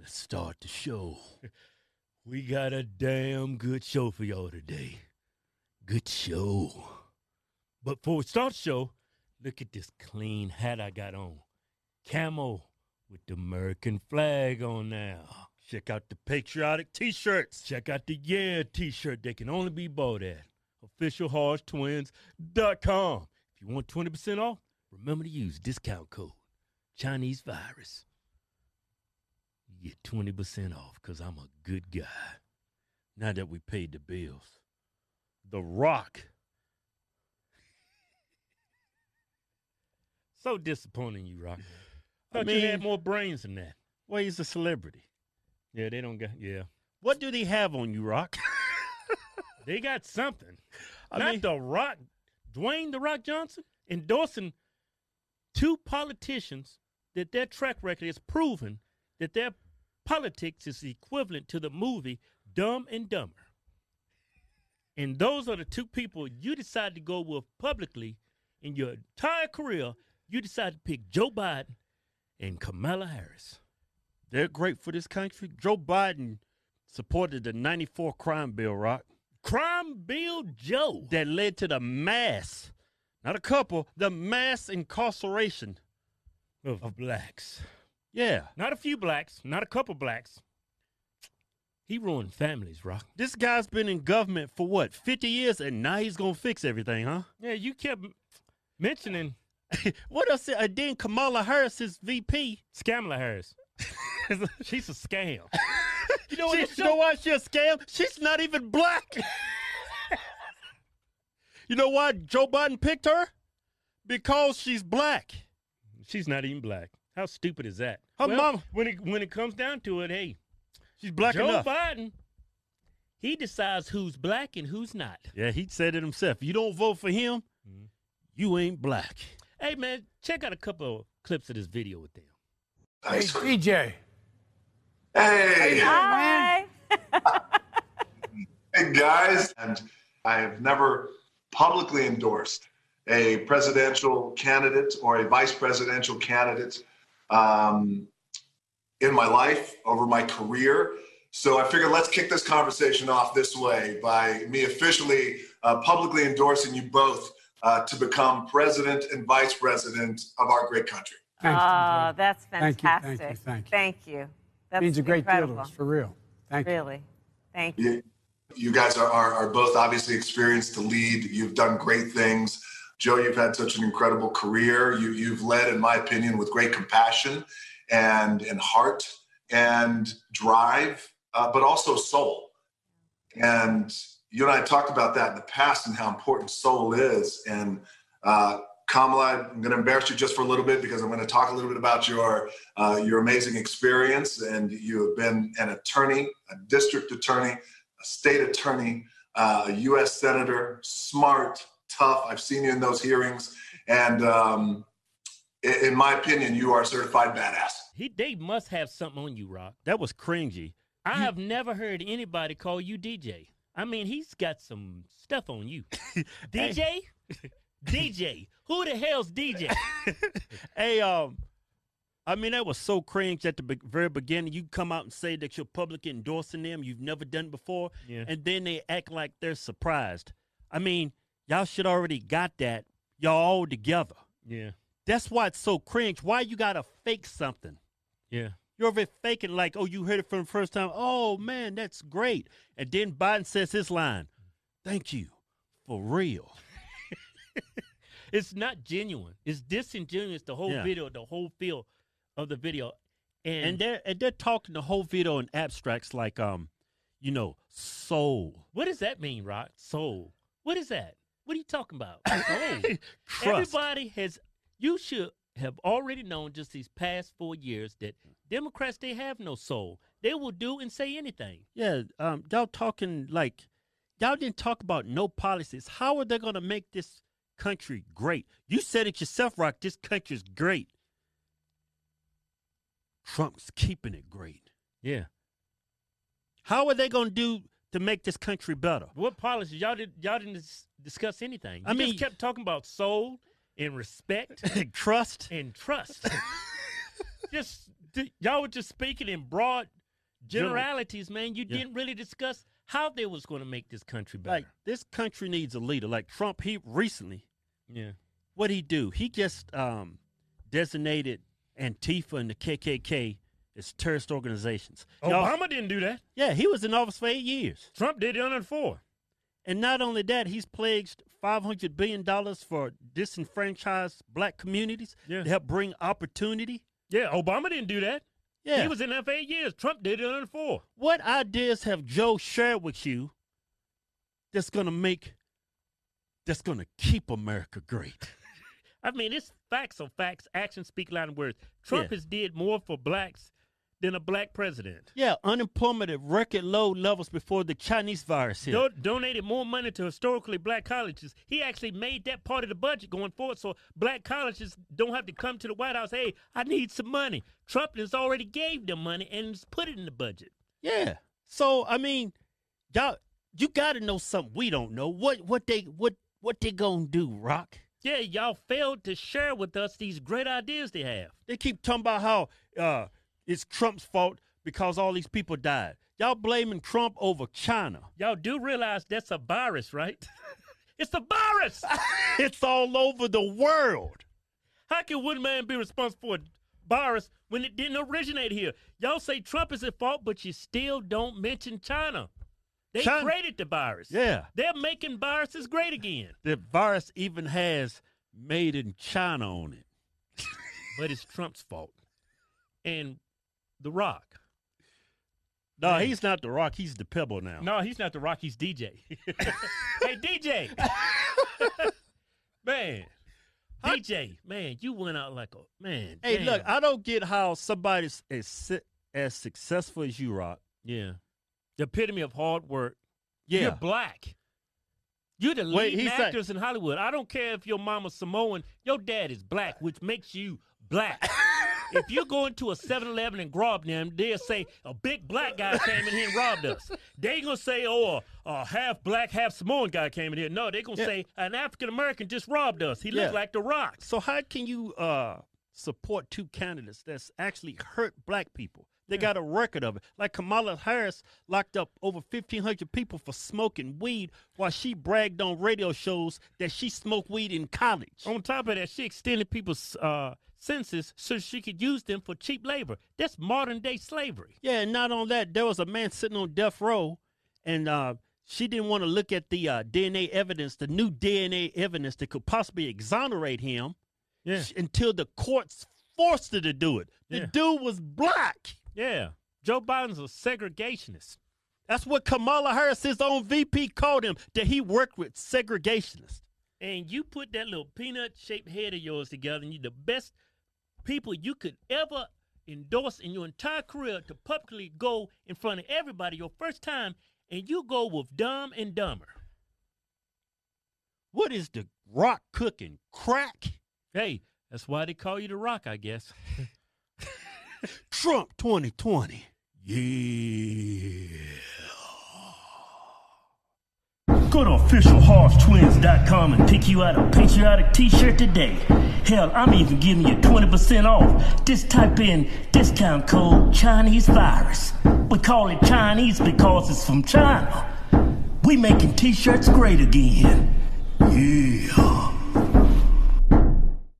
Let's start the show. We got a damn good show for y'all today. Good show. But before we start the show, look at this clean hat I got on. Camo with the American flag on now. Check out the patriotic T-shirts. Check out the Yeah T-shirt. They can only be bought at officialharstwins.com. If you want 20% off, remember to use discount code Chinese Virus. You get 20% off because I'm a good guy. Now that we paid the bills. The Rock. So disappointing you, Rock. Thought you had more brains than that. Well, he's a celebrity. Yeah, they don't got, yeah. What do they have on you, Rock? They got something. I Not mean- The Rock, Dwayne The Rock Johnson, endorsing two politicians that their track record is proven that their politics is equivalent to the movie Dumb and Dumber. And those are the two people you decide to go with publicly in your entire career. You decide to pick Joe Biden and Kamala Harris. They're great for this country. Joe Biden supported the 94 crime bill, Rock. Crime Bill Joe. That led to the mass, not a couple, the mass incarceration Of blacks. Yeah. Not a few blacks, not a couple blacks. He ruined families, Rock. This guy's been in government for what, 50 years, and now he's going to fix everything, huh? Yeah, you kept mentioning What else? Then Kamala Harris is VP. Scamala Harris. She's a scam. You know why she's a scam? She's not even black. You know why Joe Biden picked her? Because she's black. She's not even black. How stupid is that? Her mama. When it comes down to it, hey, She's black Joe enough. Biden, he decides who's black and who's not. Yeah, he said it himself. You don't vote for him, you ain't black. Hey, man, check out a couple of clips of this video with them. Hey, DJ. Hey, Hi. hey guys. And I have never publicly endorsed a presidential candidate or a vice presidential candidate in my life, over my career. So I figured let's kick this conversation off this way by me officially publicly endorsing you both to become president and vice president of our great country. Thanks, DJ. That's Thank you, fantastic. thank you, thank you. Thank you. That's Means a great incredible. deal to us, for real. Thank you. Really. Thank you. You guys are both obviously experienced to lead. You've done great things. Joe, you've had such an incredible career. You've led, in my opinion, with great compassion and heart and drive, but also soul. And you and I talked about that in the past and how important soul is. And Kamala, I'm going to embarrass you just for a little bit because I'm going to talk a little bit about your amazing experience. And you have been an attorney, a district attorney, a state attorney, a U.S. senator, smart, tough. I've seen you in those hearings. And in my opinion, you are a certified badass. They must have something on you, Rock. That was cringy. I have never heard anybody call you DJ. I mean, he's got some stuff on you. DJ? DJ. Who the hell's DJ? Hey, I mean, that was so cringe at the very beginning. You come out and say that you're publicly endorsing them. You've never done before. Yeah. And then they act like they're surprised. I mean, y'all should already got that. Y'all all together. Yeah. That's why it's so cringe. Why you got to fake something? Yeah. You're over faking like, oh, you heard it from the first time. Oh, man, that's great. And then Biden says his line, thank you, for real. It's not genuine. It's disingenuous, the whole Yeah. video, the whole feel of the video. And they're talking the whole video in abstracts like, soul. What does that mean, Rock? Soul. What is that? What are you talking about? Soul. Trust. Everybody you should have already known just these past 4 years that Democrats, they have no soul. They will do and say anything. Yeah, y'all talking like, y'all didn't talk about no policies. How are they going to make this country great? You said it yourself, Rock, this country's great. Trump's keeping it great. Yeah. How are they going to do to make this country better? What policies? Y'all didn't discuss anything. I You mean- just kept talking about soul and respect Trust. and trust. Just Y'all were just speaking in broad generalities, man. You didn't really discuss how they was going to make this country better. Like, this country needs a leader. Like Trump, he recently, yeah. what'd he do? He just designated Antifa and the KKK as terrorist organizations. Obama didn't do that. Yeah, he was in office for 8 years. Trump did it under 4. And not only that, he's pledged $500 billion for disenfranchised black communities to help bring opportunity. Yeah, Obama didn't do that. Yeah. He was in there for 8 years. Trump did it under 4. What ideas have Joe shared with you that's going to keep America great? I mean, it's facts are facts. Actions speak louder than words. Trump has did more for blacks than a black president. Yeah, unemployment at record low levels before the Chinese virus hit. Donated more money to historically black colleges. He actually made that part of the budget going forward so black colleges don't have to come to the White House, hey, I need some money. Trump has already gave them money and has put it in the budget. Yeah. So, I mean, y'all, you got to know something we don't know. What they going to do, Rock? Yeah, y'all failed to share with us these great ideas they have. They keep talking about how it's Trump's fault because all these people died. Y'all blaming Trump over China. Y'all do realize that's a virus, right? It's a virus. It's all over the world. How can one man be responsible for a virus when it didn't originate here? Y'all say Trump is at fault, but you still don't mention China. They created the virus. Yeah. They're making viruses great again. The virus even has made in China on it. But it's Trump's fault. And The Rock. No, Man. he's not The Rock. He's the Pebble now. No, he's not The Rock. He's DJ. Hey, DJ. Man. DJ, man, you went out like a man. Hey, damn. look, I don't get how somebody's as successful as you, Rock. Yeah. The epitome of hard work. Yeah. You're black. You're the leading actors in Hollywood. I don't care if your mama's Samoan. Your dad is black, which makes you black. If you go into a 7-Eleven and rob them, they'll say a big black guy came in here and robbed us. They ain't going to say, a half black, half Samoan guy came in here. No, they're going to say an African-American just robbed us. He looks like The Rock. So how can you support two candidates that's actually hurt black people? They got a record of it. Like Kamala Harris locked up over 1,500 people for smoking weed while she bragged on radio shows that she smoked weed in college. On top of that, she extended people's sentences so she could use them for cheap labor. That's modern-day slavery. Yeah, and not on that, there was a man sitting on death row, and she didn't want to look at the DNA evidence, the new DNA evidence that could possibly exonerate him until the courts forced her to do it. The dude was black. Yeah. Joe Biden's a segregationist. That's what Kamala Harris, his own VP, called him, that he worked with segregationists. And you put that little peanut-shaped head of yours together, and you're the best people you could ever endorse in your entire career to publicly go in front of everybody your first time, and you go with Dumb and Dumber. What is the Rock cooking? Crack? Hey, that's why they call you The Rock, I guess. Trump 2020. Yeah. Go to officialhorsetwins.com and pick you out a patriotic t-shirt today. Hell, I'm even giving you 20% off. Just type in discount code Chinese virus. We call it Chinese because it's from China. We making t-shirts great again. Yeah.